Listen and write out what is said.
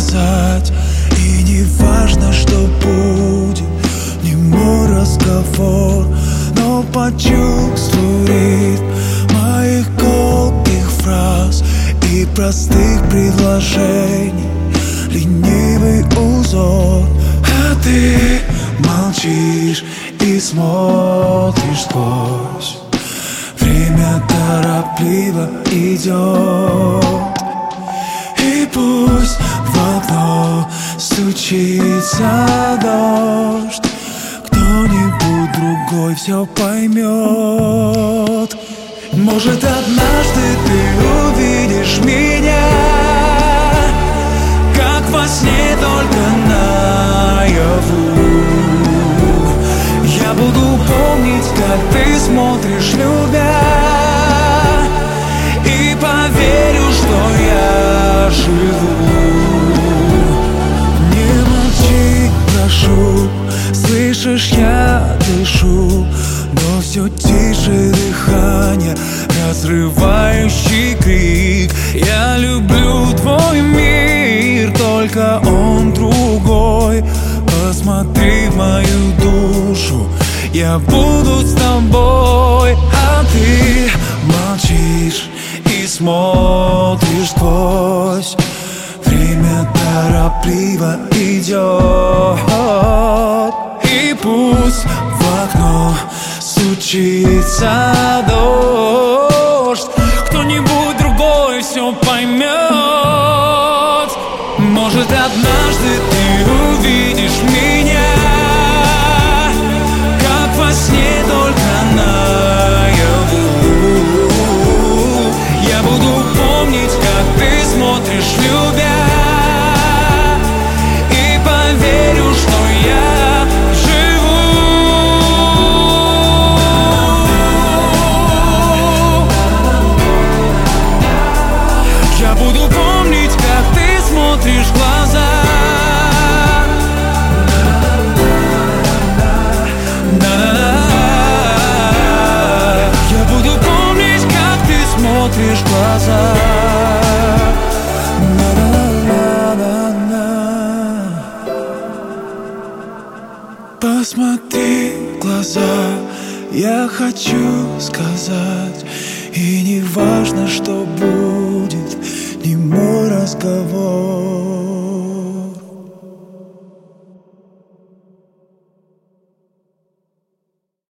сказать. И не важно, что будет, не мой разговор, но почувствуй ритм моих колких фраз и простых предложений, ленивый узор. А ты молчишь и смотришь сквозь. Время торопливо идет, и пусть в окно стучится дождь, кто-нибудь другой все поймет. Может, однажды ты увидишь меня, как во сне, только наяву. Я буду помнить, как ты смотришь, любя, и поверю, что я живу. Не молчи, прошу, слышишь, я дышу, но все тише дыхание, разрывающий крик. Я люблю твой мир, только он другой. Посмотри в мою душу, я буду с тобой. А ты молчишь и смотришь сквозь. Время торопливо идет, и пусть в окно стучится дождь, кто-нибудь другой все поймет. Может, однажды ты увидишь меня, как во сне, только наяву. Я буду помнить, как ты смотришь, любя, и поверю, что я живу. Я буду помнить, как ты смотришь в глаза. Я буду помнить, как ты смотришь в глаза. Посмотри в глаза, я хочу сказать. И не важно, что будет, не мой разговор.